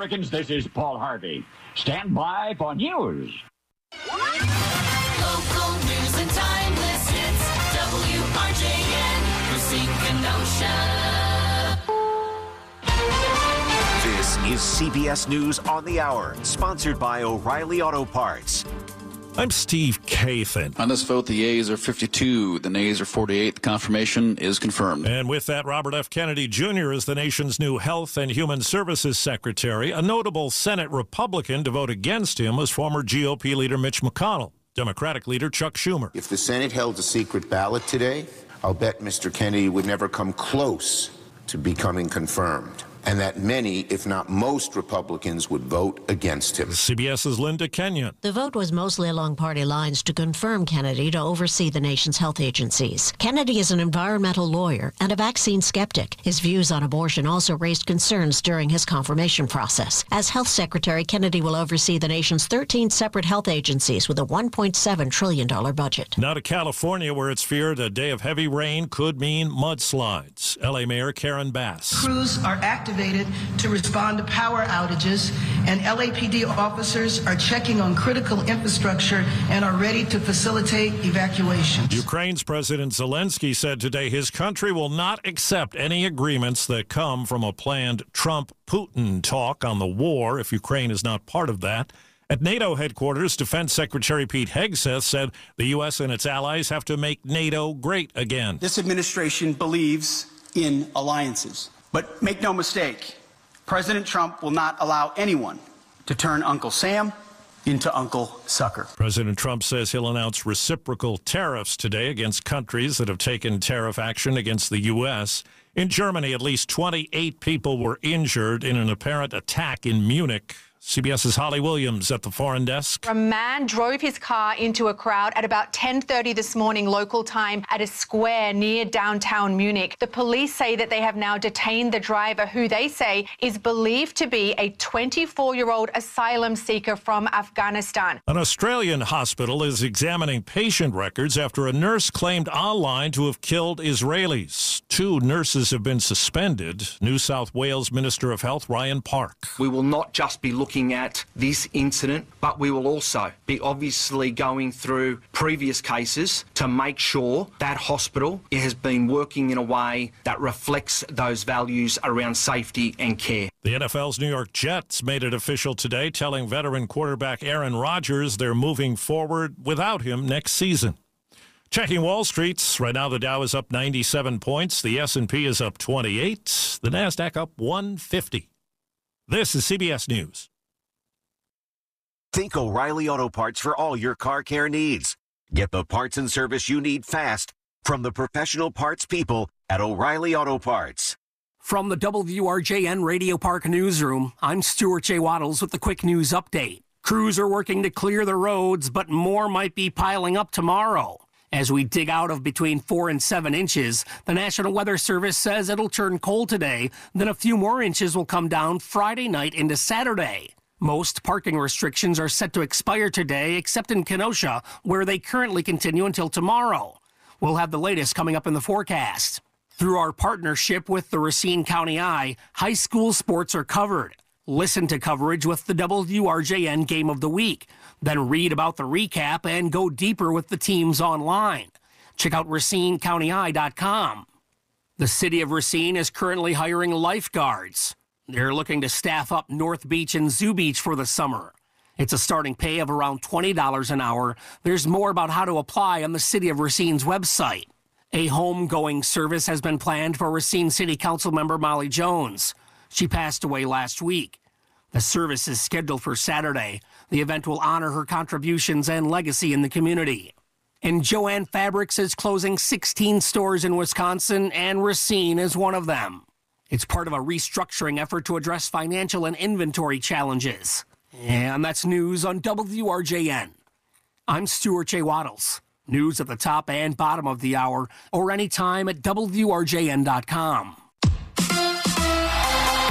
Americans, this is Paul Harvey. Stand by for news. Local news and timeless hits. WRJN, Racine, Kenosha. This is CBS News on the Hour, sponsored by O'Reilly Auto Parts. I'm Steve Kathan. On this vote, the yeas are 52, the nays are 48. The confirmation is confirmed. And with that, Robert F. Kennedy Jr. is the nation's new Health and Human Services Secretary. A notable Senate Republican to vote against him was former GOP leader Mitch McConnell, Democratic leader Chuck Schumer. If the Senate held a secret ballot today, I'll bet Mr. Kennedy would never come close to becoming confirmed, and that many, if not most, Republicans would vote against him. CBS's Linda Kenyon. The vote was mostly along party lines to confirm Kennedy to oversee the nation's health agencies. Kennedy is an environmental lawyer and a vaccine skeptic. His views on abortion also raised concerns during his confirmation process. As health secretary, Kennedy will oversee the nation's 13 separate health agencies with a $1.7 trillion budget. Now to California, where it's feared a day of heavy rain could mean mudslides. L.A. Mayor Karen Bass. Crews are activated to respond to power outages, and LAPD officers are checking on critical infrastructure and are ready to facilitate evacuations. Ukraine's President Zelensky said today his country will not accept any agreements that come from a planned Trump-Putin talk on the war if Ukraine is not part of that. At NATO headquarters, Defense Secretary Pete Hegseth said the U.S. and its allies have to make NATO great again. This administration believes in alliances. But make no mistake, President Trump will not allow anyone to turn Uncle Sam into Uncle Sucker. President Trump says he'll announce reciprocal tariffs today against countries that have taken tariff action against the U.S. In Germany, at least 28 people were injured in an apparent attack in Munich. CBS's Holly Williams at the foreign desk. A man drove his car into a crowd at about 10:30 this morning local time at a square near downtown Munich. The police say that they have now detained the driver, who they say is believed to be a 24-year-old asylum seeker from Afghanistan. An Australian hospital is examining patient records after a nurse claimed online to have killed Israelis. 2 nurses have been suspended. New South Wales Minister of Health Ryan Park. We will not just be looking at this incident, but we will also be obviously going through previous cases to make sure that hospital has been working in a way that reflects those values around safety and care. The NFL's New York Jets made it official today, telling veteran quarterback Aaron Rodgers they're moving forward without him next season. Checking Wall Street, right now the Dow is up 97 points, the S&P is up 28, the NASDAQ up 150. This is CBS News. Think O'Reilly Auto Parts for all your car care needs. Get the parts and service you need fast from the professional parts people at O'Reilly Auto Parts. From the WRJN Radio Park Newsroom, I'm Stuart J. Waddles with the quick news update. Crews are working to clear the roads, but more might be piling up tomorrow. As we dig out of between 4 and 7 inches, the National Weather Service says it'll turn cold today, then a few more inches will come down Friday night into Saturday. Most parking restrictions are set to expire today, except in Kenosha, where they currently continue until tomorrow. We'll have the latest coming up in the forecast. Through our partnership with the Racine County Eye, high school sports are covered. Listen to coverage with the WRJN Game of the Week. Then read about the recap and go deeper with the teams online. Check out RacineCountyEye.com. The city of Racine is currently hiring lifeguards. They're looking to staff up North Beach and Zoo Beach for the summer. It's a starting pay of around $20 an hour. There's more about how to apply on the City of Racine's website. A homegoing service has been planned for Racine City Council member Molly Jones. She passed away last week. The service is scheduled for Saturday. The event will honor her contributions and legacy in the community. And Jo-Ann Fabrics is closing 16 stores in Wisconsin, and Racine is one of them. It's part of a restructuring effort to address financial and inventory challenges. And that's news on WRJN. I'm Stuart J. Waddles. News at the top and bottom of the hour, or anytime at WRJN.com.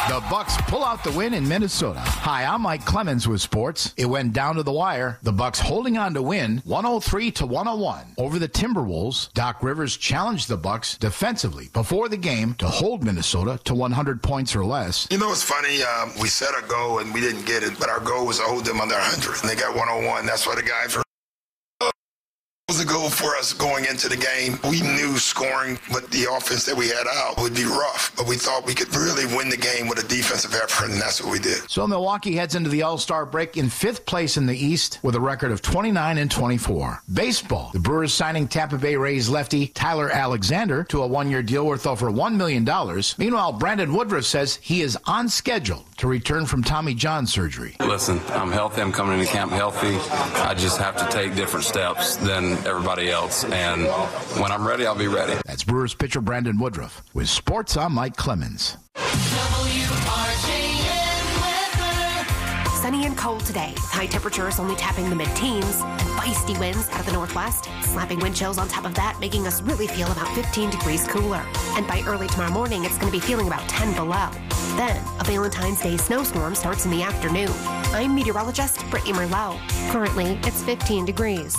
The Bucks pull out the win in Minnesota. Hi, I'm Mike Clemens with sports. It went down to the wire. The Bucks holding on to win 103-101 over the Timberwolves. Doc Rivers challenged the Bucks defensively before the game to hold Minnesota to 100 points or less. You know, it's funny. We set a goal and we didn't get it, but our goal was to hold them under 100. And they got 101. That's why the guy for was a goal for us going into the game. We knew scoring with the offense that we had out would be rough, but we thought we could really win the game with a defensive effort, and that's what we did. So Milwaukee heads into the All-Star break in 5th place in the East with a record of 29-24. Baseball. The Brewers signing Tampa Bay Rays lefty Tyler Alexander to a 1-year deal worth over $1 million. Meanwhile, Brandon Woodruff says he is on schedule to return from Tommy John surgery. Listen, I'm healthy. I'm coming into camp healthy. I just have to take different steps than everybody else, and when I'm ready, I'll be ready. That's Brewers pitcher Brandon Woodruff. With sports, I'm Mike Clemens. Sunny and cold today, with high temperatures only tapping the mid-teens and feisty winds out of the northwest. Slapping wind chills on top of that, making us really feel about 15 degrees cooler. And by early tomorrow morning, it's going to be feeling about 10 below. Then, a Valentine's Day snowstorm starts in the afternoon. I'm meteorologist Brittany Merlot. Currently, it's 15 degrees.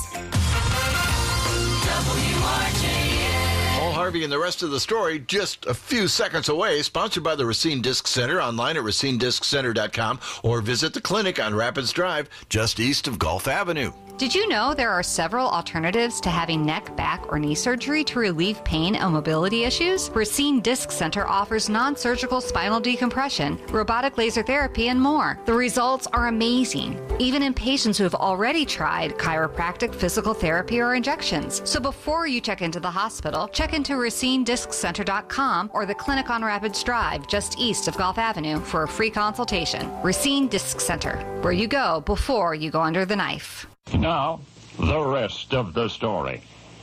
Paul Harvey and the rest of the story just a few seconds away, sponsored by the Racine Disc Center, online at racinedisccenter.com, or visit the clinic on Rapids Drive, just east of Gulf Avenue. Did you know there are several alternatives to having neck, back, or knee surgery to relieve pain and mobility issues? Racine Disc Center offers non-surgical spinal decompression, robotic laser therapy, and more. The results are amazing, even in patients who have already tried chiropractic, physical therapy, or injections. So before you check into the hospital, check into racinedisccenter.com or the clinic on Rapids Drive, just east of Gulf Avenue, for a free consultation. Racine Disc Center, where you go before you go under the knife. Now, the rest of the story.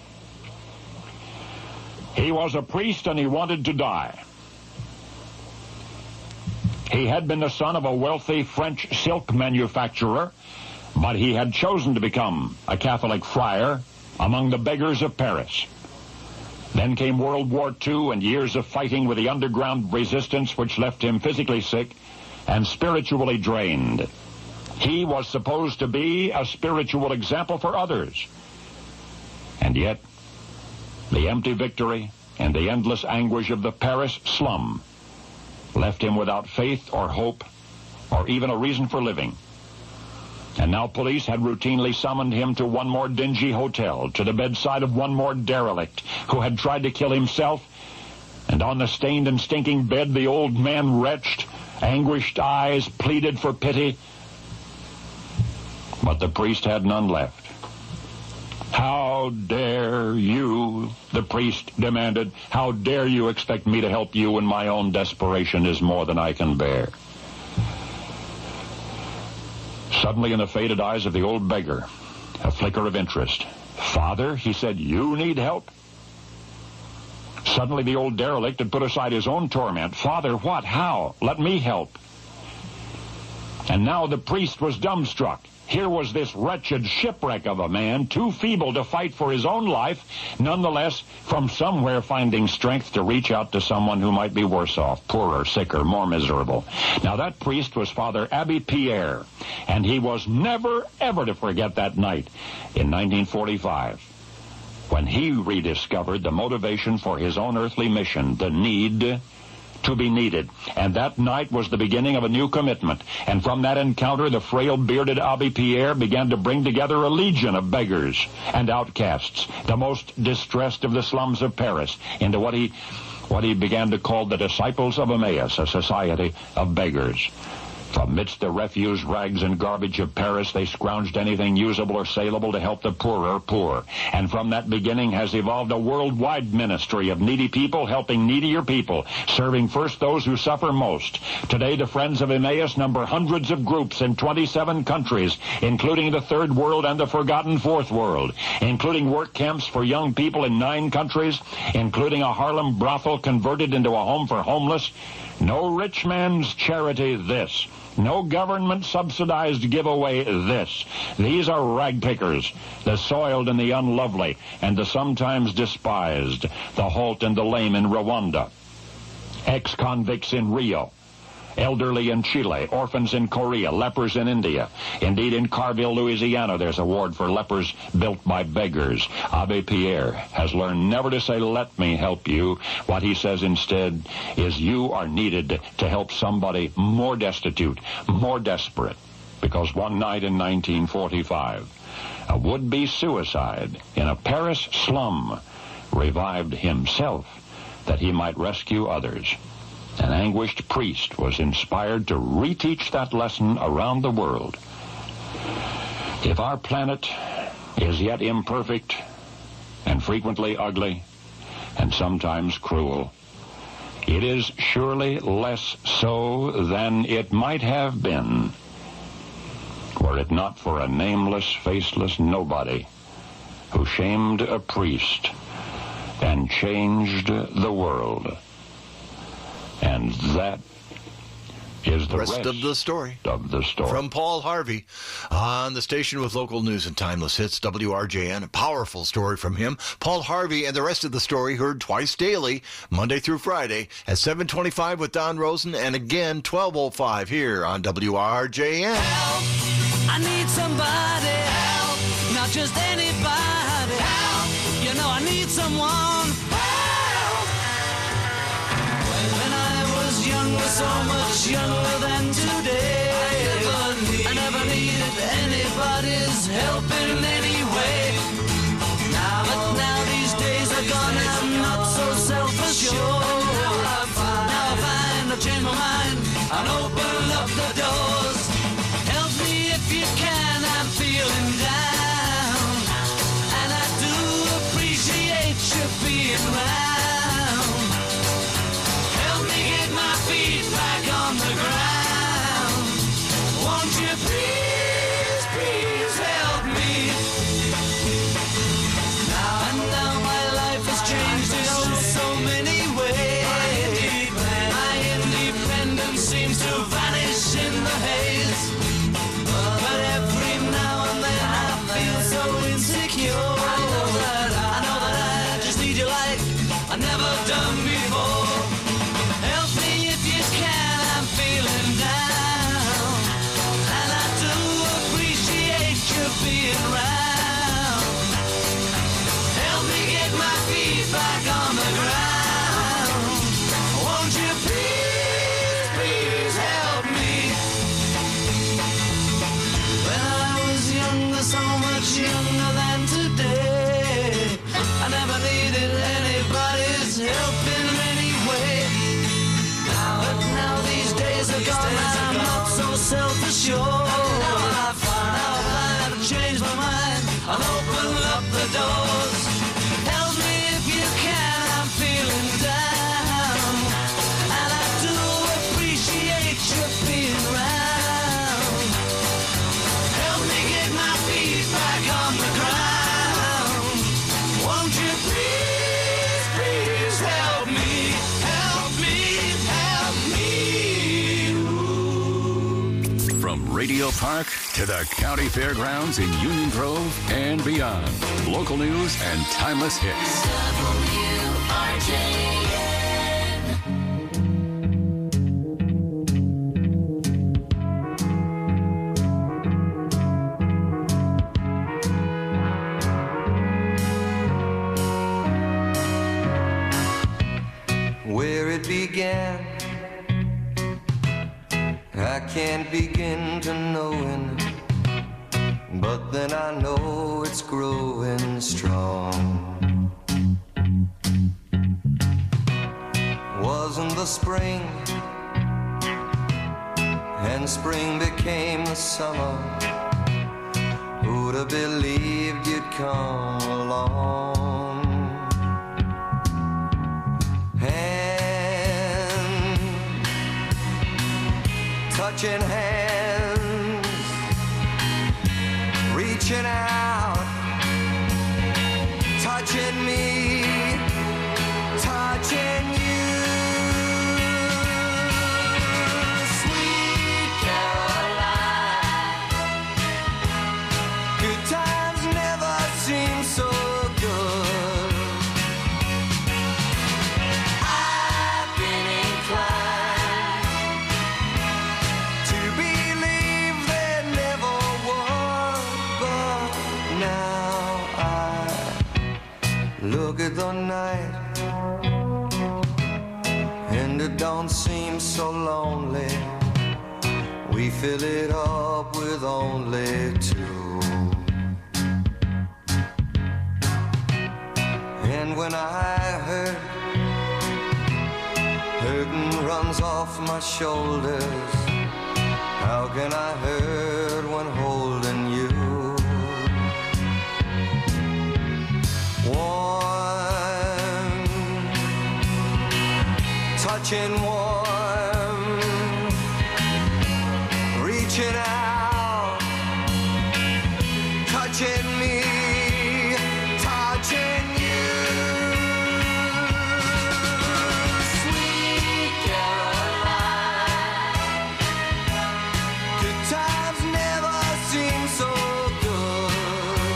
He was a priest and he wanted to die. He had been the son of a wealthy French silk manufacturer, but he had chosen to become a Catholic friar among the beggars of Paris. Then came World War II and years of fighting with the underground resistance, which left him physically sick and spiritually drained. He was supposed to be a spiritual example for others. And yet, the empty victory and the endless anguish of the Paris slum left him without faith or hope or even a reason for living. And now police had routinely summoned him to one more dingy hotel, to the bedside of one more derelict who had tried to kill himself. And on the stained and stinking bed, the old man retched, anguished eyes pleaded for pity. But the priest had none left. How dare you, the priest demanded, how dare you expect me to help you when my own desperation is more than I can bear? Suddenly in the faded eyes of the old beggar, a flicker of interest. Father, he said, you need help? Suddenly the old derelict had put aside his own torment. Father, what? How? Let me help. And now the priest was dumbstruck. Here was this wretched shipwreck of a man, too feeble to fight for his own life, nonetheless from somewhere finding strength to reach out to someone who might be worse off, poorer, sicker, more miserable. Now that priest was Father Abbé Pierre, and he was never, ever to forget that night in 1945, when he rediscovered the motivation for his own earthly mission, the need to be needed. And that night was the beginning of a new commitment. And from that encounter, the frail, bearded Abbé Pierre began to bring together a legion of beggars and outcasts, the most distressed of the slums of Paris, into what he began to call the Disciples of Emmaus, a society of beggars. From midst the refuse, rags, and garbage of Paris, they scrounged anything usable or saleable to help the poorer poor. And from that beginning has evolved a worldwide ministry of needy people helping needier people, serving first those who suffer most. Today, the Friends of Emmaus number hundreds of groups in 27 countries, including the Third World and the Forgotten Fourth World, including work camps for young people in 9 countries, including a Harlem brothel converted into a home for homeless. No rich man's charity, this. No government-subsidized giveaway, this. These are rag pickers, the soiled and the unlovely, and the sometimes despised, the halt and the lame in Rwanda, ex-convicts in Rio, elderly in Chile, orphans in Korea, lepers in India. Indeed, in Carville, Louisiana, there's a ward for lepers built by beggars. Abbe Pierre has learned never to say, "Let me help you." What he says instead is, "You are needed to help somebody more destitute, more desperate." Because one night in 1945, a would-be suicide in a Paris slum revived himself that he might rescue others. An anguished priest was inspired to reteach that lesson around the world. If our planet is yet imperfect and frequently ugly and sometimes cruel, it is surely less so than it might have been were it not for a nameless, faceless nobody who shamed a priest and changed the world. And that is the rest of the story. From Paul Harvey on the station with local news and timeless hits, WRJN. A powerful story from him. Paul Harvey, and the rest of the story heard twice daily, Monday through Friday, at 7:25 with Don Rosen, and again 12:05 here on WRJN. Help! I need somebody. Help! Not just anybody. Help! You know I need someone. Help! When I was younger, so much younger than today, I never needed anybody's help in any way. But now these days are gone and I'm not so self-assured. Now I find I've changed my mind and open up the doors. Help me if you can, I'm feeling down, and I do appreciate you being round. Help me get my feet back on the ground. Won't you please, please help me? Now my life has changed in so many ways. My independence seems to vanish in the haze. But every now and then I feel so insecure. I know that I just need you like I've never done before. Help me if you can, I'm feeling down, and I do appreciate you being round. Help me get my feet back on the ground. Won't you please, please help me? When I was younger, so much younger than today, I never needed anybody's help in any way. But now these days are gone and I'm not so self-assured. Now I find I've changed my mind, I'll open up the doors. Help me if you can, I'm feeling down, and I do appreciate you being round. Help me get my feet back on the ground. Won't you please, please help me? Help me, help me. From Radio Park to the County Fairgrounds in Union Grove and beyond. Local news and timeless hits. WRJN. Where it began, I can't begin to knowing, but then I know it's growing strong. Wasn't the spring, and spring became the summer. Who'd have believed you'd come along? Hand, touching hands, reaching out, touching me, touching you. Sweet Caroline, good times never seem so good. I've been inclined look at the night, and it don't seem so lonely. We fill it up with only two. And when I hurt, hurting runs off my shoulders. How can I hurt when holding you? Warm, touching warm, reaching out, touching me, touching you. Sweet Caroline, good times never seem so good.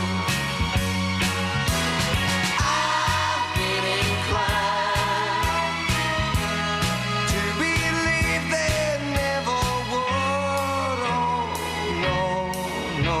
I've been inclined to believe they never would. Oh, no, no.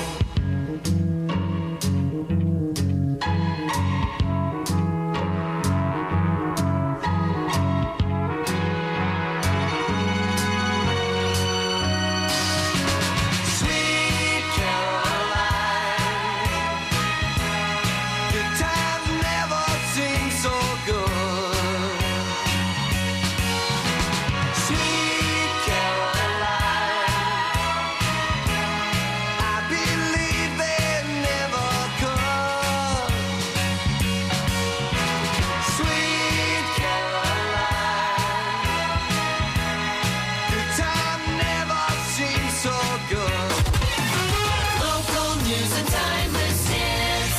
Sweet Caroline, good times never seem so good. Sweet Caroline, I believe they never could. Sweet Caroline, good time never seems so good. Local news and timeless hits.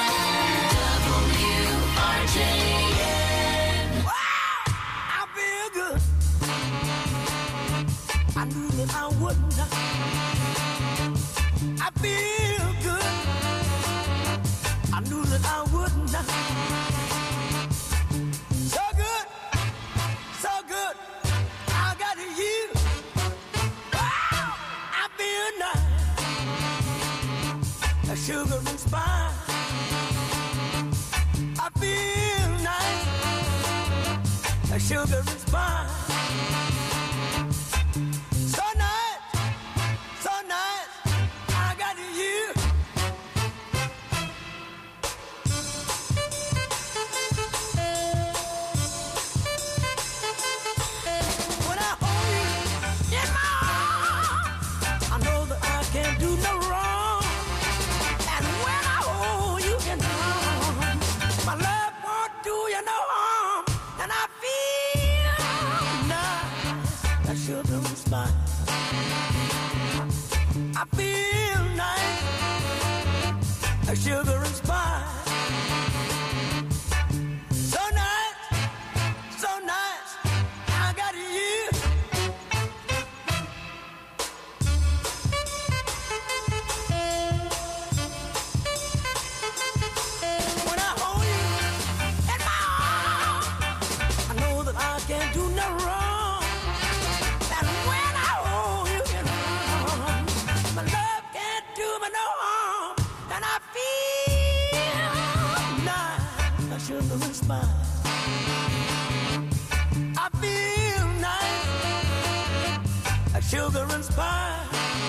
WRJN. I feel good. I knew that I wouldn't. I feel good. I knew that I wouldn't. So good, so good. I got you. Wow, I feel nice. A sugar and spice. I feel nice. A sugar and spice. So nice, so nice. I got you. When I hold you in my arms, I know that I can't do no wrong. And when I hold you in my arms, my love won't do you no harm. And I feel nice, that sugar and spice. I feel nice, that sugar and spice. So nice, so nice. I got you. When I hold you in my arms, I know that I can't do no wrong. And when I hold you in my arms, my love can't do me no harm. And I feel nice, I sugar and spice. I feel nice, a sugar and spice.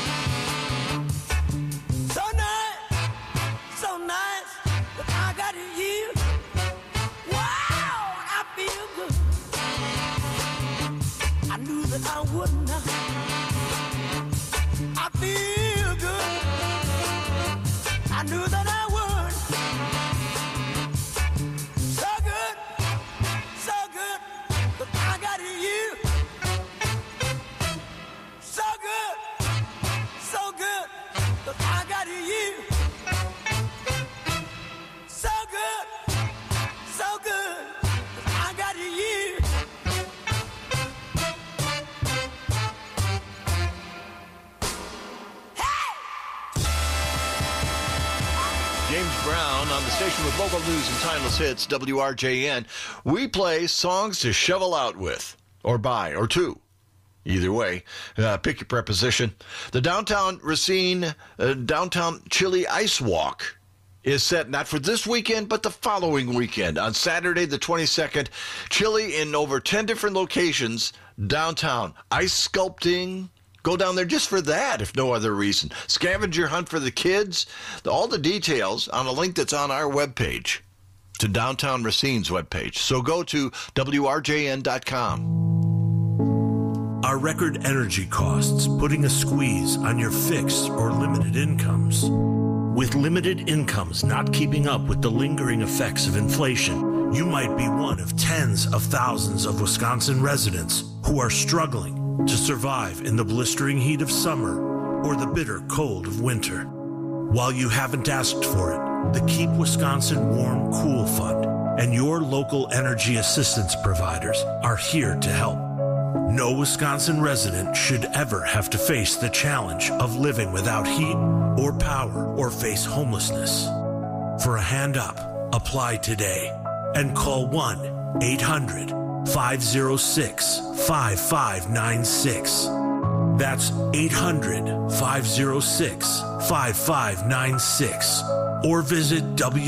So nice, so nice that I got you. Wow, I feel good. I knew that I wouldn't. I feel good. I knew that I would. So good, that I got you. So good, that I got you. So good, that I got you. James Brown on the station with local news and timeless hits, WRJN. We play songs to shovel out with, or by, or to. Either way, pick your preposition. The downtown Racine, downtown Chili Ice Walk is set not for this weekend, but the following weekend. On Saturday, the 22nd, chili in over 10 different locations downtown. Ice sculpting. Go down there just for that, if no other reason. Scavenger hunt for the kids. All the details on a link that's on our webpage, to Downtown Racine's webpage. So go to WRJN.com. Are record energy costs putting a squeeze on your fixed or limited incomes? With limited incomes not keeping up with the lingering effects of inflation, you might be one of tens of thousands of Wisconsin residents who are struggling to survive in the blistering heat of summer or the bitter cold of winter. While you haven't asked for it, the Keep Wisconsin Warm Cool Fund and your local energy assistance providers are here to help. No Wisconsin resident should ever have to face the challenge of living without heat or power or face homelessness. For a hand up, apply today and call 1-800-506-5596. That's 800-506-5596. Or visit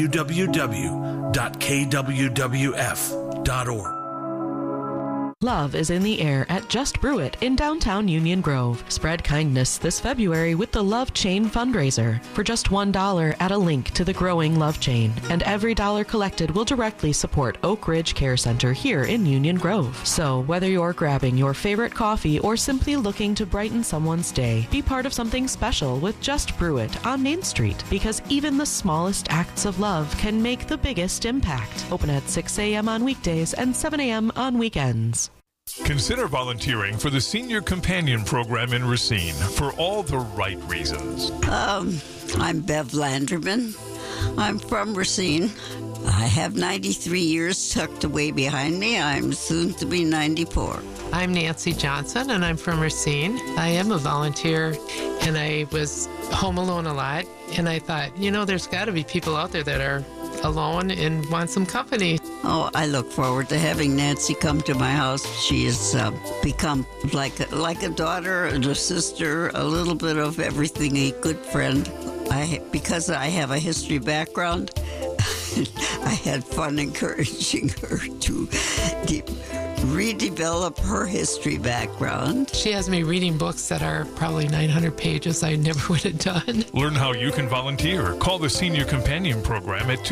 www.kwwf.org. Love is in the air at Just Brew It in downtown Union Grove. Spread kindness this February with the Love Chain fundraiser for just $1 at a link to the growing Love Chain. And every dollar collected will directly support Oak Ridge Care Center here in Union Grove. So whether you're grabbing your favorite coffee or simply looking to brighten someone's day, be part of something special with Just Brew It on Main Street, because even the smallest acts of love can make the biggest impact. Open at 6 a.m. on weekdays and 7 a.m. on weekends. Consider volunteering for the Senior Companion Program in Racine for all the right reasons. I'm Bev Landerman. I'm from Racine. I have 93 years tucked away behind me. I'm soon to be 94. I'm Nancy Johnson, and I'm from Racine. I am a volunteer, and I was home alone a lot, and I thought, there's got to be people out there that are alone and want some company. Oh, I look forward to having Nancy come to my house. She has become like a daughter and a sister, a little bit of everything, a good friend. Because I have a history background, I had fun encouraging her to redevelop her history background. She has me reading books that are probably 900 pages I never would have done. Learn how you can volunteer. Call the Senior Companion Program at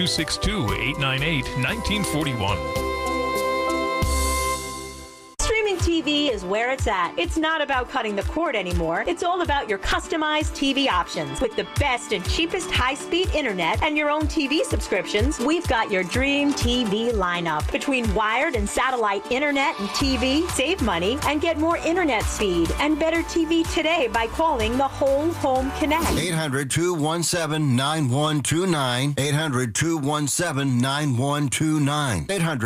262-898-1941. Streaming TV is where it's at. It's not about cutting the cord anymore. It's all about your customized TV options. With the best and cheapest high-speed internet and your own TV subscriptions, we've got your dream TV lineup. Between wired and satellite internet and TV, save money and get more internet speed and better TV today by calling the Whole Home Connect. 800-217-9129. 800-217-9129.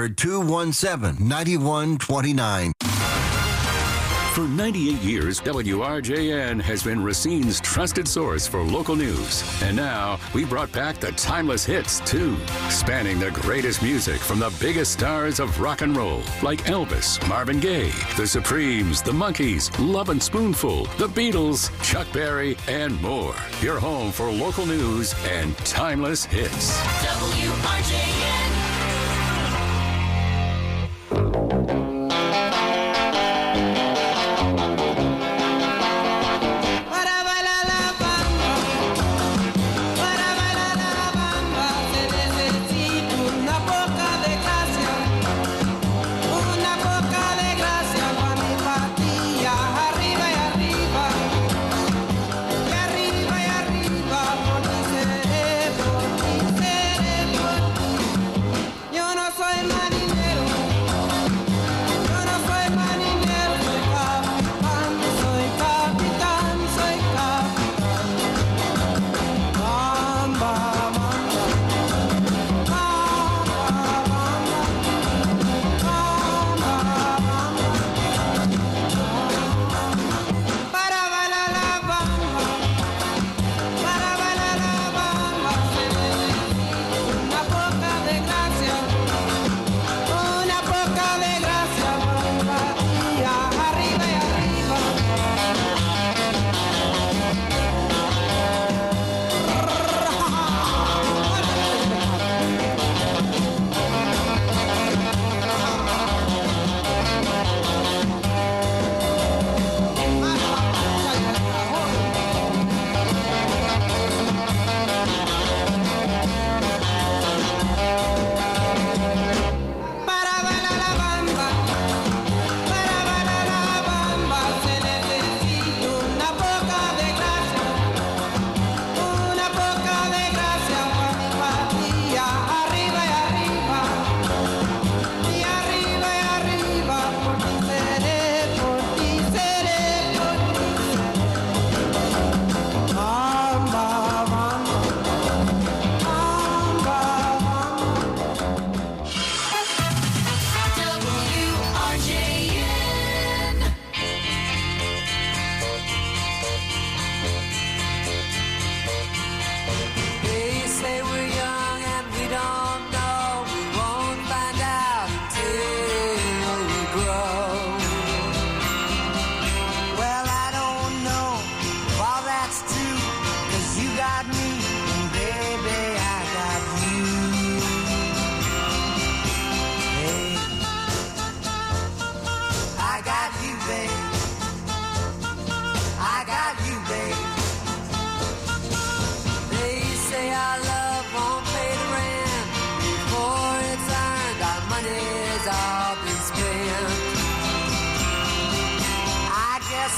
800-217-9129. For 98 years, WRJN has been Racine's trusted source for local news. And now, we brought back the timeless hits, too, spanning the greatest music from the biggest stars of rock and roll, like Elvis, Marvin Gaye, The Supremes, The Monkees, Lovin' Spoonful, The Beatles, Chuck Berry, and more. Your home for local news and timeless hits. WRJN.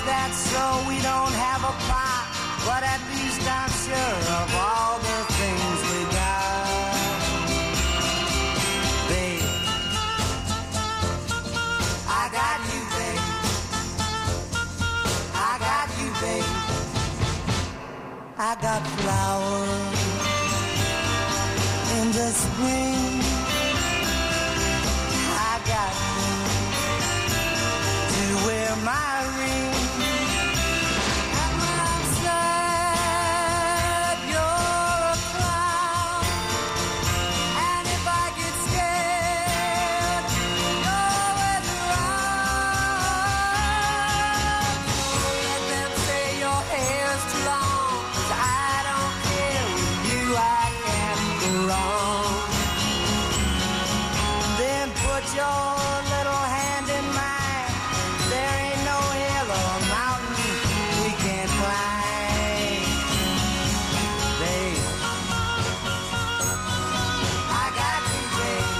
that's so we don't have a pot, but at least I'm sure of all the things we got. Babe, I got you, babe. I got you, babe. I got flowers in the spring. I got you to wear my ring. And when I'm sad, you're a clown. And if I get scared, you're always around. So let them say your hair's too long, 'cause I don't care. With you I can't go wrong. Then put your little hand in mine. There ain't no hill or mountain we can't climb. Babe, I got you, babe.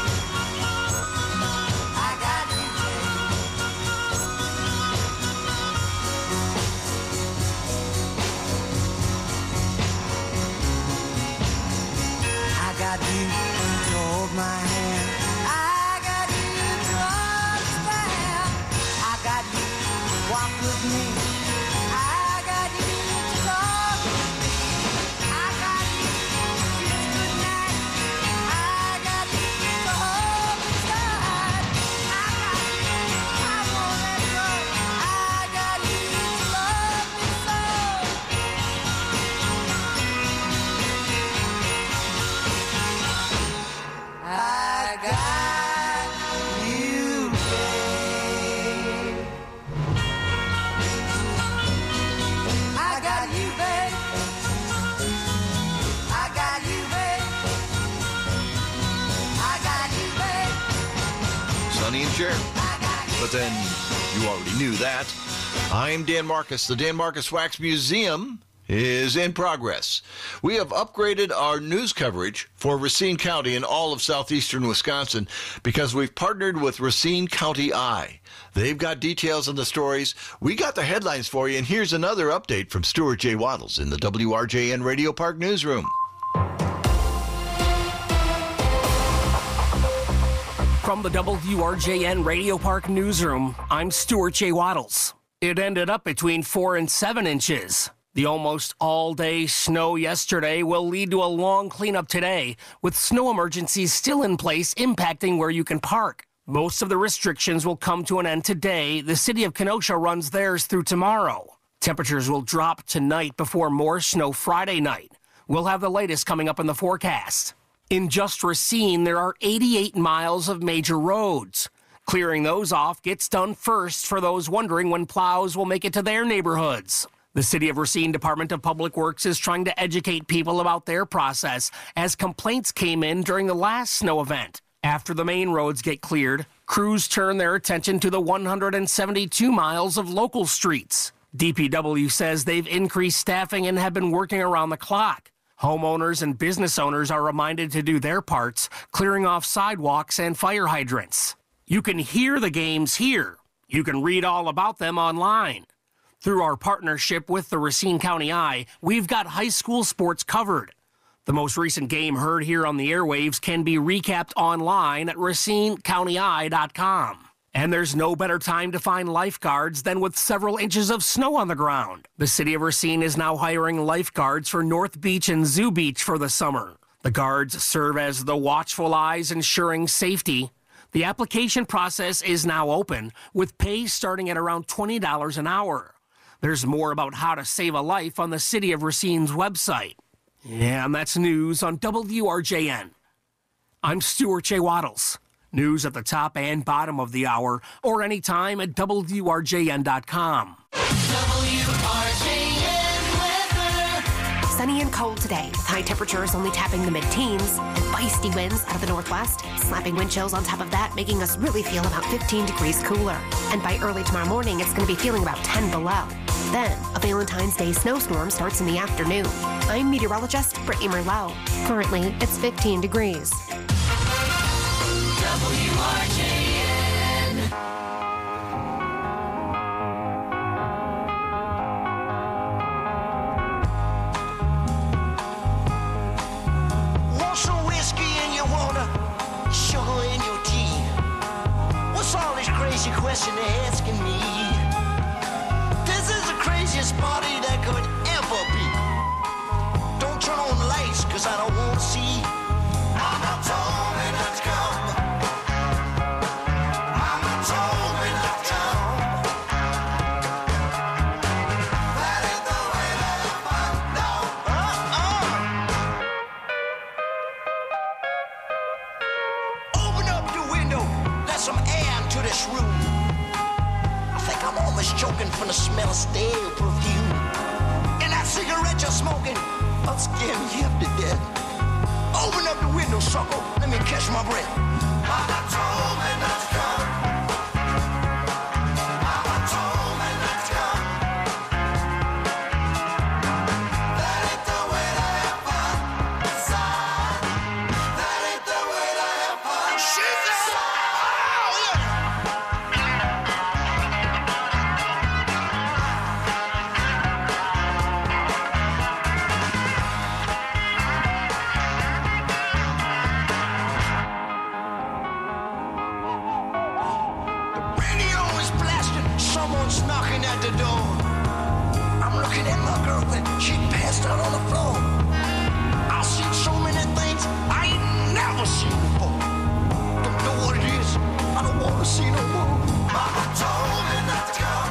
I got you, babe. I got you to hold my hand. I got you to understand. I got you to walk with me. I got you to talk with me. I got you to kiss goodnight. I got you to hold me tight. I got you, I won't let go. I got you to love me so. I got you, babe. I got you, babe. I got you, babe. I got you, babe. Sonny and Cher. But then you already knew that. I'm Dan Marcus. The Dan Marcus Wax Museum is in progress. We have upgraded our news coverage for Racine County and all of southeastern Wisconsin because we've partnered with Racine County Eye. They've got details on the stories. We got the headlines for you, and here's another update from Stuart J. Waddles in the WRJN Radio Park newsroom. From the WRJN Radio Park newsroom, I'm Stuart J. Waddles. It ended up between 4 and 7 inches. The almost all-day snow yesterday will lead to a long cleanup today, with snow emergencies still in place impacting where you can park. Most of the restrictions will come to an end today. The city of Kenosha runs theirs through tomorrow. Temperatures will drop tonight before more snow Friday night. We'll have the latest coming up in the forecast. In just Racine, there are 88 miles of major roads. Clearing those off gets done first for those wondering when plows will make it to their neighborhoods. The City of Racine Department of Public Works is trying to educate people about their process as complaints came in during the last snow event. After the main roads get cleared, crews turn their attention to the 172 miles of local streets. DPW says they've increased staffing and have been working around the clock. Homeowners and business owners are reminded to do their parts, clearing off sidewalks and fire hydrants. You can hear the games here. You can read all about them online. Through our partnership with the Racine County Eye, we've got high school sports covered. The most recent game heard here on the airwaves can be recapped online at racinecountyeye.com. And there's no better time to find lifeguards than with several inches of snow on the ground. The city of Racine is now hiring lifeguards for North Beach and Zoo Beach for the summer. The guards serve as the watchful eyes ensuring safety. The application process is now open, with pay starting at around $20 an hour. There's more about how to save a life on the City of Racine's website. Yeah, and that's news on WRJN. I'm Stuart J. Waddles. News at the top and bottom of the hour, or anytime at WRJN.com. Sunny and cold today, with high temperatures only tapping the mid-teens, and feisty winds out of the northwest, slapping wind chills on top of that, making us really feel about 15 degrees cooler. And by early tomorrow morning, it's going to be feeling about 10 below. Then, a Valentine's Day snowstorm starts in the afternoon. I'm meteorologist Brittany Merlot. Currently, it's 15 degrees. WRJN. in your teeth. What's all this crazy question they're asking me? This is the craziest party that could ever be. Don't turn on the lights, cause I don't want to see. Mama told me not to come. Mama told me not to come. That ain't the way that I find out. Open up the window, let some air into this room. I think I'm almost choking from the smell of stale perfume. And that cigarette you're smoking, I'll scare me up to death. Open up the window, sucker. Let me catch my breath. Mama told me not to come. Mama told me not to come. That ain't the way to have fun. Son, that ain't the way to have fun. She said, oh, yeah. Someone's knocking at the door. I'm looking at my girlfriend. She passed out on the floor. I've seen so many things I ain't never seen before. Don't know what it is. I don't want to see no more. Mama told me not to come.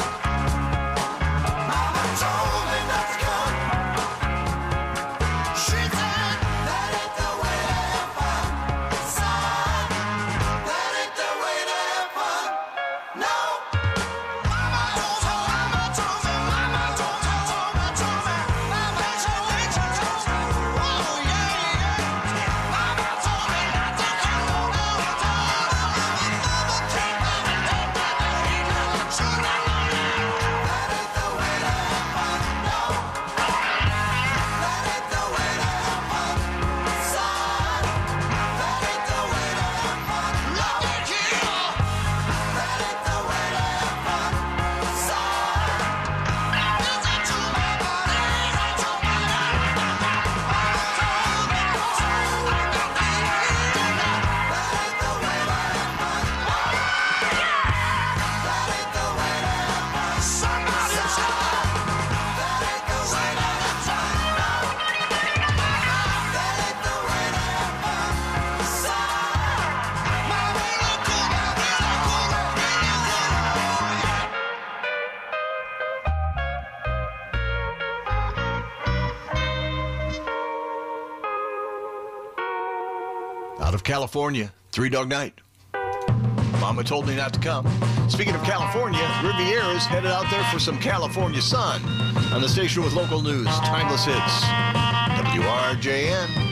Mama told me not to come. She said that ain't the way to have fun. Son, that ain't the way to have fun. No. Out of California, Three Dog Night. Mama told me not to come. Speaking of California, Riviera's headed out there for some California sun. On the station with local news, timeless hits. WRJN.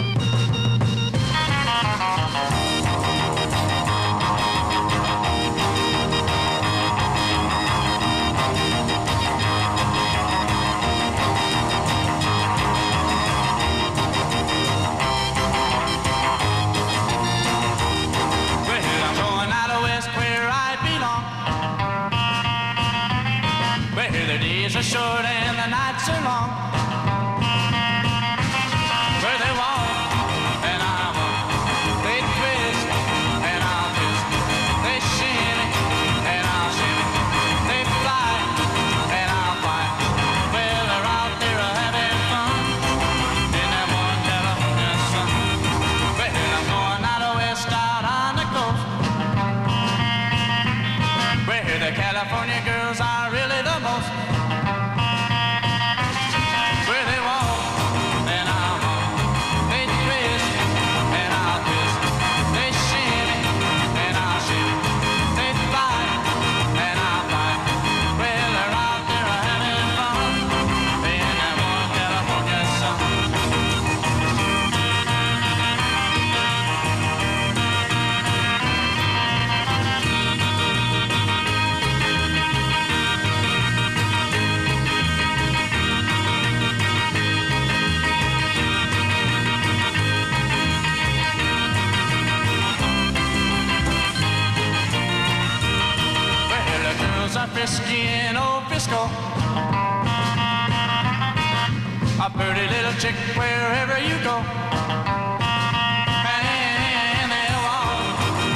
Are short and the nights are long. Where they walk and I walk, they twist and I'll twist. They shimmy and I'll shimmy. They fly and I'll fly. Well, they're out there having fun in that one California sun. Well, I'm going out west, out on the coast, where the California girls are really the most. Frisky in old Frisco, a pretty little chick wherever you go, and they walk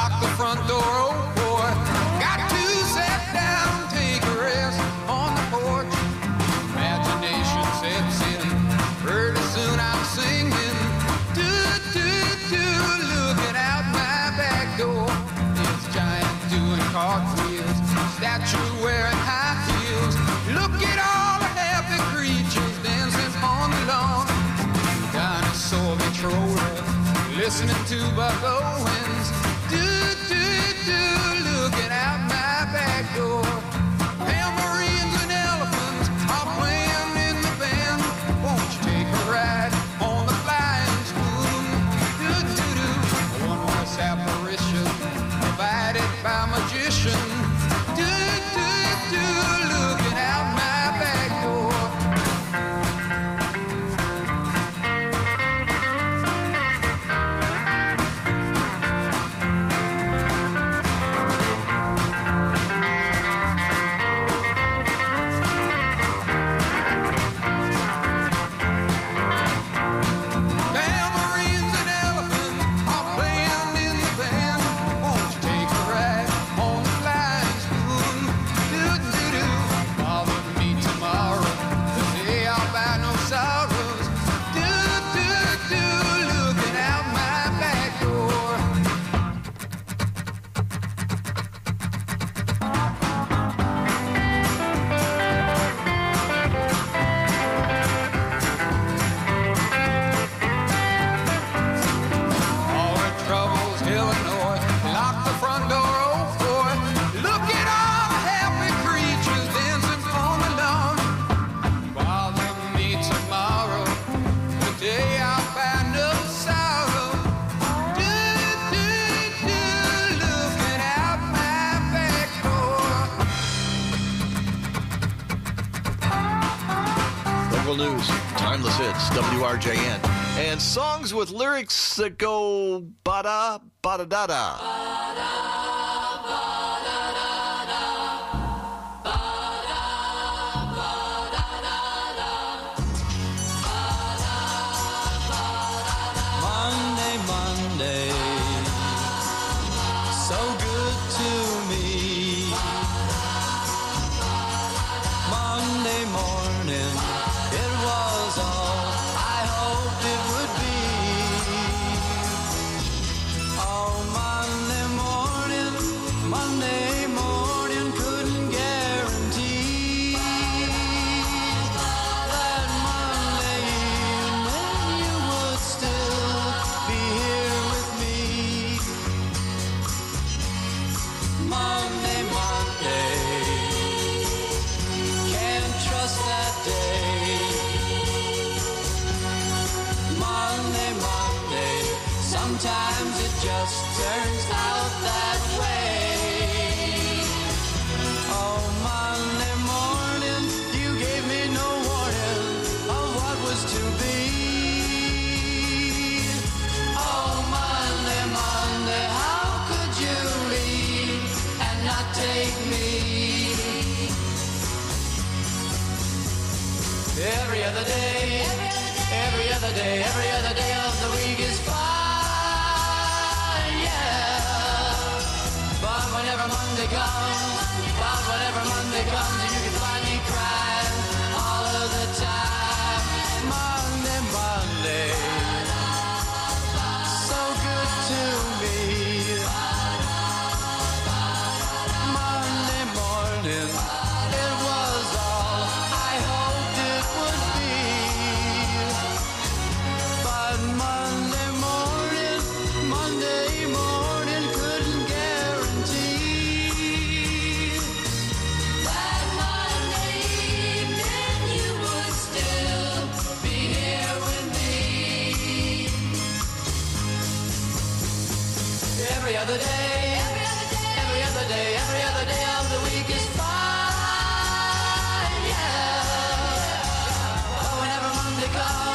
lock the front door, oh boy. Got to sit down, take a rest on the porch. Imagination sets in, pretty soon I'm singing. Do, do, do, looking out my back door. This giant doing cartwheels, statue wearing high heels. Look at all the happy creatures dancing on the lawn. Dinosaur controller, listening to Buck Owens. Do, do, do, looking out my back door. Tambourines and elephants are playing in the band. Won't you take a ride on the flying spoon? Do, do, do, a one-horse apparition provided by magician. Do, do, do, looking out my back door. Tambourines and elephants are playing in the band. Won't you take a ride on the flying spoon? Do, do, do, bother me tomorrow, the day I'll buy no sorrows. Do, do, do, looking out my back door. All the troubles, Illinois, lock the front door, oh boy. Look at all the happy creatures dancing on the lawn. Bother me tomorrow, the day I'll find no sorrow. Do, do, do, looking out my back door. Local news, timeless hits, WRJN, and songs with lyrics that go ba-da, ba-da-da-da. Monday, Monday, so good to me. Monday morning, it was all I hoped it would be. Oh, Monday morning, couldn't guarantee that Monday evening you would still be here with me. Monday, can't trust that day. Monday, sometimes it just turns out that way. Oh, Monday morning, you gave me no warning of what was to be. Oh, Monday, how could you leave and not take me? Every other day, every other day, every other day of the week is fine, yeah. But whenever Monday comes, you can find me crying all of the time. Monday, so good to me. Monday morning, it was all I hoped it would be. But Monday morning couldn't guarantee that Monday evening you would still be here with me. Every other day, every other day, every other day of the week is fine, yeah. But whenever Monday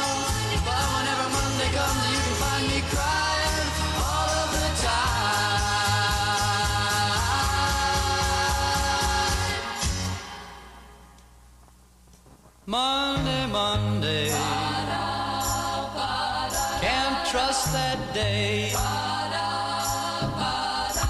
comes, you can find me crying all of the time. Monday, can't trust that day.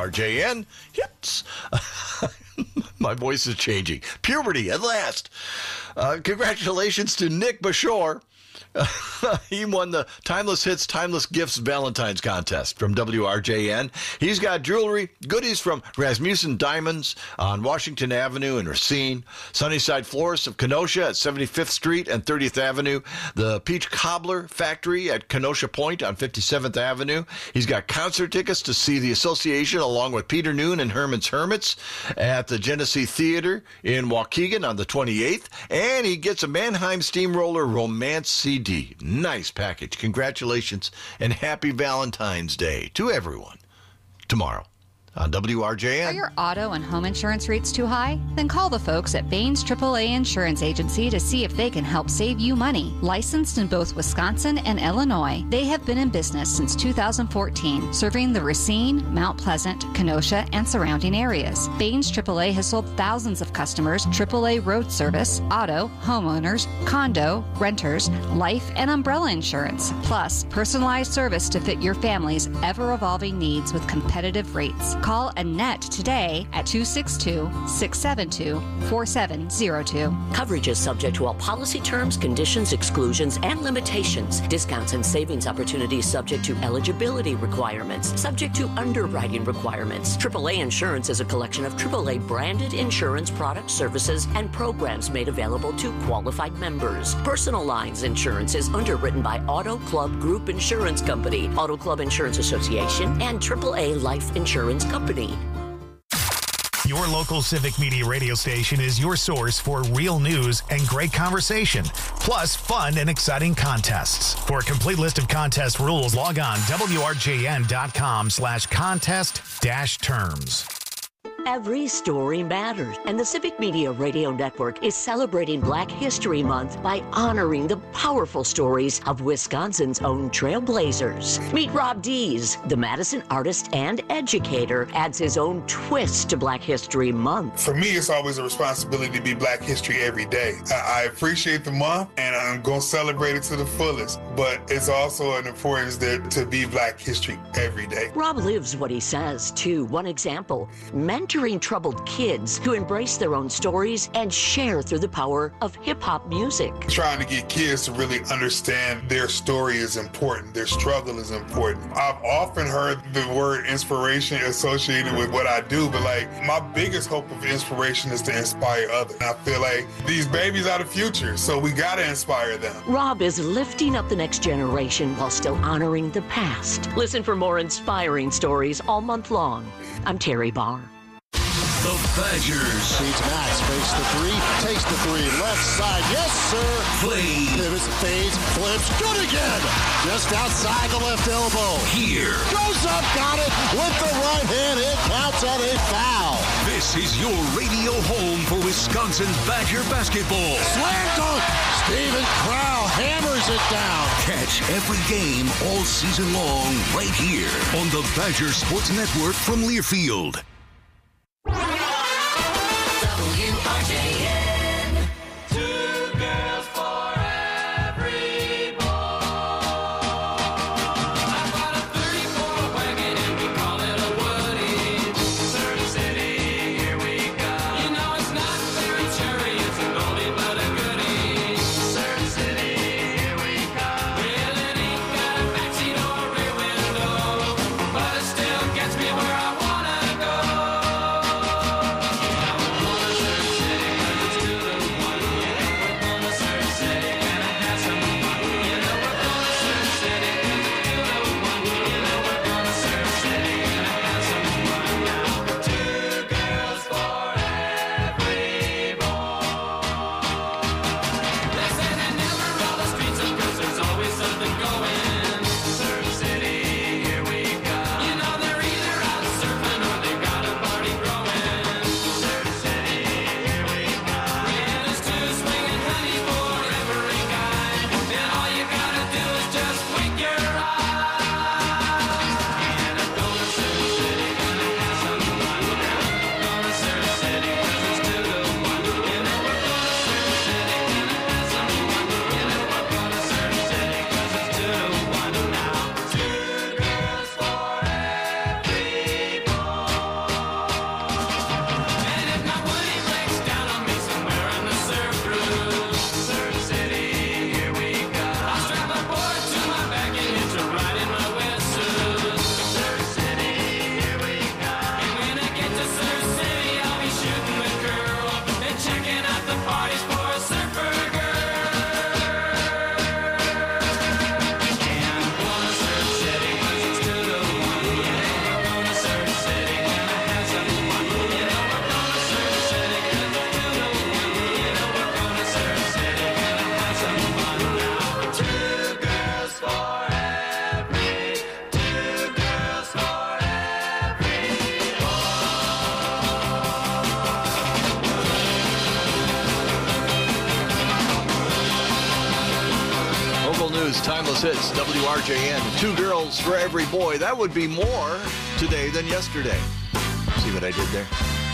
WRJN hits. My voice is changing. Puberty at last. Congratulations to Nick Bashore. He won the Timeless Hits, Timeless Gifts Valentine's Contest from WRJN. He's got jewelry, goodies from Rasmussen Diamonds on Washington Avenue in Racine, Sunnyside Florist of Kenosha at 75th Street and 30th Avenue, the Peach Cobbler Factory at Kenosha Point on 57th Avenue. He's got concert tickets to see the Association along with Peter Noon and Herman's Hermits at the Genesee Theater in Waukegan on the 28th, and he gets a Mannheim Steamroller Romance CD. Nice package. Congratulations and happy Valentine's Day to everyone. Tomorrow on WRJN. Are your auto and home insurance rates too high? Then call the folks at Baines AAA Insurance Agency to see if they can help save you money. Licensed in both Wisconsin and Illinois, they have been in business since 2014, serving the Racine, Mount Pleasant, Kenosha, and surrounding areas. Baines AAA has sold thousands of customers AAA road service, auto, homeowners, condo, renters, life, and umbrella insurance, plus personalized service to fit your family's ever-evolving needs with competitive rates. Call Annette today at 262-672-4702. Coverage is subject to all policy terms, conditions, exclusions, and limitations. Discounts and savings opportunities subject to eligibility requirements, subject to underwriting requirements. AAA Insurance is a collection of AAA branded insurance products, services, and programs made available to qualified members. Personal Lines Insurance is underwritten by Auto Club Group Insurance Company, Auto Club Insurance Association, and AAA Life Insurance Company. Your local Civic Media radio station is your source for real news and great conversation, plus fun and exciting contests. For a complete list of contest rules, log on WRJN.com/contest-terms. Every story matters, and the Civic Media Radio Network is celebrating Black History Month by honoring the powerful stories of Wisconsin's own trailblazers. Meet Rob Dees, the Madison artist and educator, adds his own twist to Black History Month. For me, it's always a responsibility to be Black History every day. I appreciate the month, and I'm going to celebrate it to the fullest, but it's also an importance there to be Black History every day. Rob lives what he says, too. One example, mentoring troubled kids to embrace their own stories and share through the power of hip-hop music. Trying to get kids to really understand their story is important, their struggle is important. I've often heard the word inspiration associated with what I do, but my biggest hope of inspiration is to inspire others. And I feel like these babies are the future, so we gotta inspire them. Rob is lifting up the next generation while still honoring the past. Listen for more inspiring stories all month long. I'm Terry Barr. The Badgers. Feeds Max, fakes the three, takes the three, left side, yes sir. Play. Pivots, fades, flips, good again. Just outside the left elbow. Here. Goes up, got it with the right hand. It counts on a foul. This is your radio home for Wisconsin Badger basketball. Slam dunk. Steven Crow hammers it down. Catch every game all season long right here on the Badger Sports Network from Learfield. WRJN. Two girls for every boy. I've got a 34 wagon and we call it a Woody. Surrey City, here we go. You know it's not very cherry, it's an oldie but a goodie. Surrey City, here we go. Well, it ain't got a backseat or a rear window, but it still gets me where I wanna go. is Timeless Hits, WRJN. 2 girls for every boy. That would be more today than yesterday. See what I did there?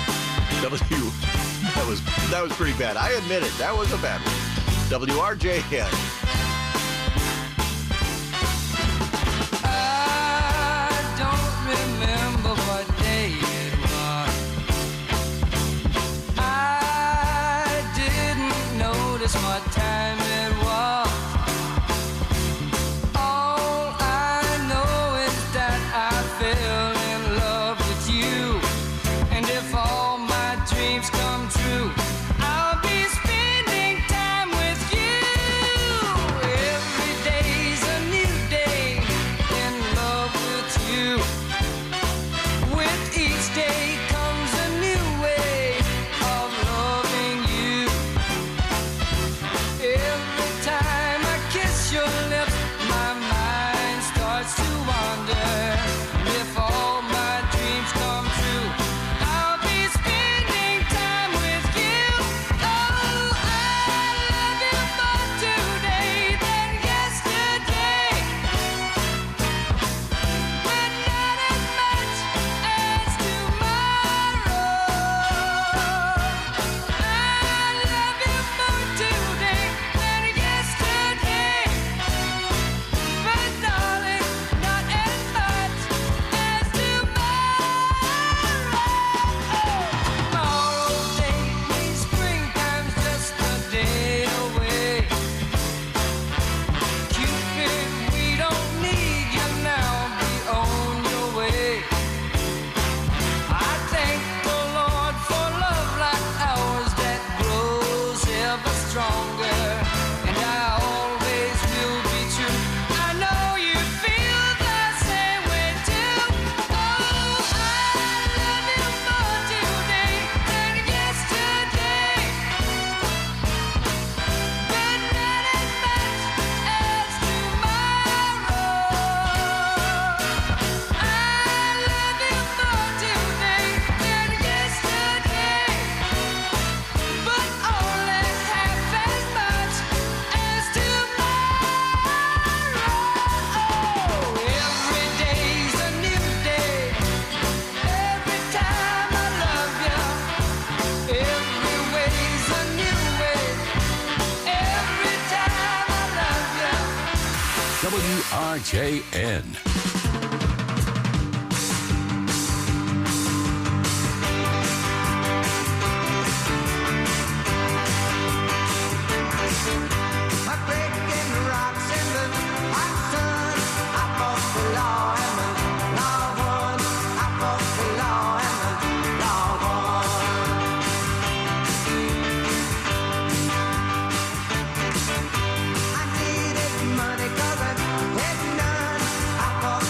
That was pretty bad. I admit it. That was a bad one. WRJN. I don't remember what day it was. I didn't notice what time it was. All I know is that I fell in love with you. And if all my dreams come true, I'll be spending time with you. Every day's a new day in love with you. With each day comes a new way of loving you. Every time I kiss your lips, my mind starts to wander. If all my dreams come true, I'll be spending time with you. Oh, I love you more today than yesterday, but not as much as tomorrow. I love you more today than yesterday, but darling, not as much as tomorrow. Tomorrow day means springtime's just a day away. Cupid, we don't need you now, be on your way. I thank the Lord for love like ours that grows ever stronger, and I always will be true. I know you feel the same way too. Oh, I love you more today than yesterday, but not as much as tomorrow. I love you more today than yesterday, but only half as much as tomorrow. Every day's a new day. Every time I love you, every way's a new way. Every time I love you. WRJN. My breaking rocks in the hot sun. I fought the law and the law won. I fought the law and the law won. I needed money 'cause I had none. I fought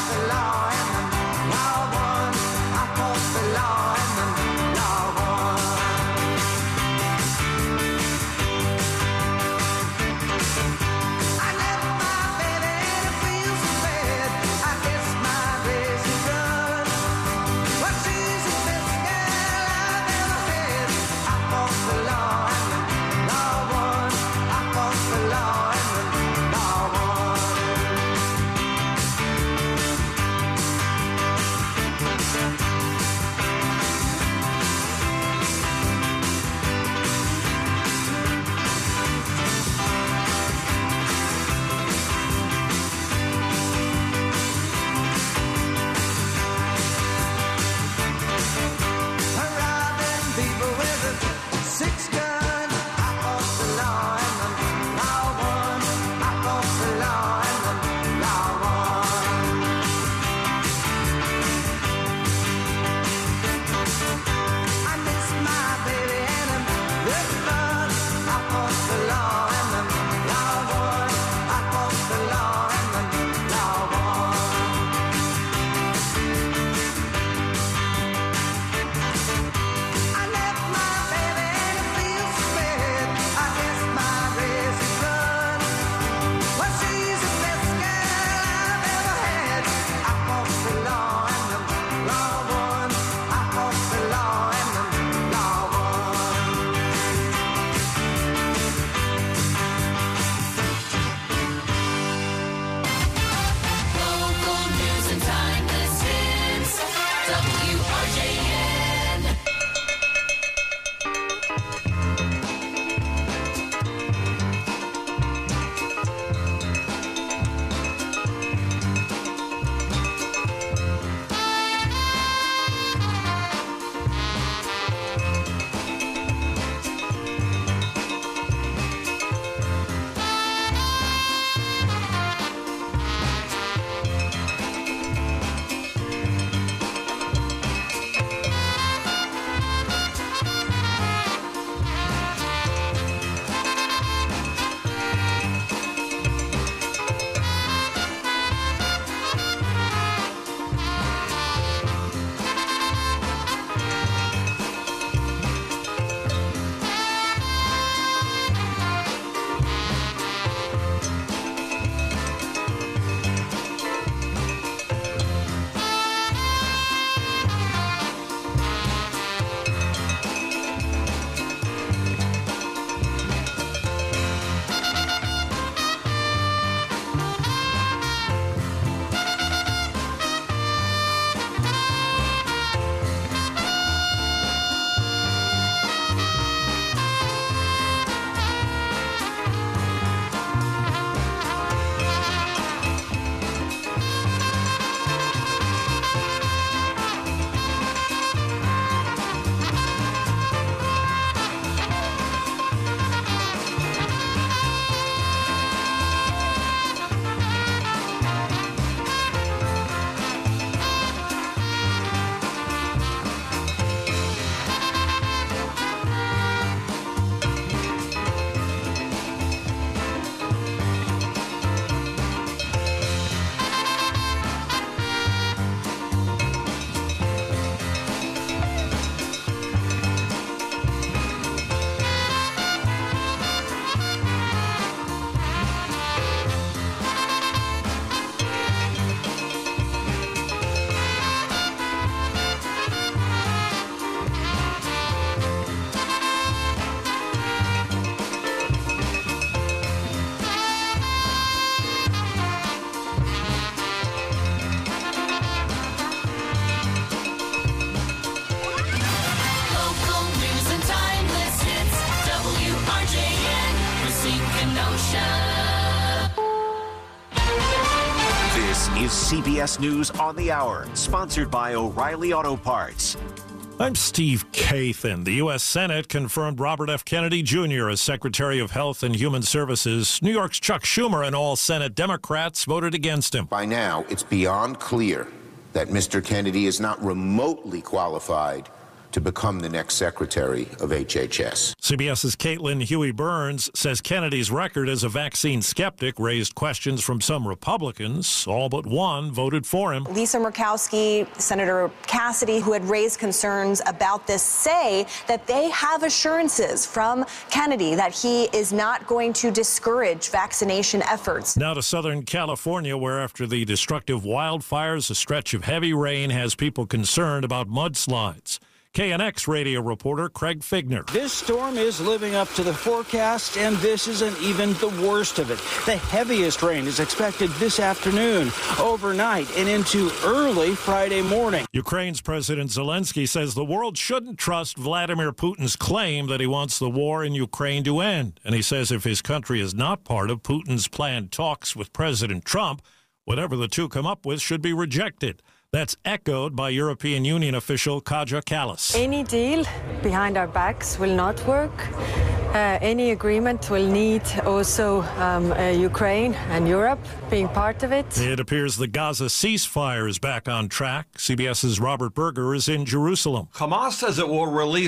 CBS News on the Hour, sponsored by O'Reilly Auto Parts. I'm Steve Kathan. The U.S. Senate confirmed Robert F. Kennedy Jr. as Secretary of Health and Human Services. New York's Chuck Schumer and all Senate Democrats voted against him. By now, it's beyond clear that Mr. Kennedy is not remotely qualified to become the next Secretary of HHS. CBS's Caitlin Huey-Burns says Kennedy's record as a vaccine skeptic raised questions from some Republicans. All but one voted for him. Lisa Murkowski, Senator Cassidy, who had raised concerns about this, say that they have assurances from Kennedy that he is not going to discourage vaccination efforts. Now to Southern California, where after the destructive wildfires, a stretch of heavy rain has people concerned about mudslides. KNX radio reporter Craig Figner. This storm is living up to the forecast, and this isn't even the worst of it. The heaviest rain is expected this afternoon, overnight, and into early Friday morning. Ukraine's President Zelensky says the world shouldn't trust Vladimir Putin's claim that he wants the war in Ukraine to end. And he says if his country is not part of Putin's planned talks with President Trump, whatever the two come up with should be rejected. That's echoed by European Union official Kaja Kallas. Any deal behind our backs will not work. Any agreement will need also Ukraine and Europe being part of it. It appears the Gaza ceasefire is back on track. CBS's Robert Berger is in Jerusalem. Hamas says it will release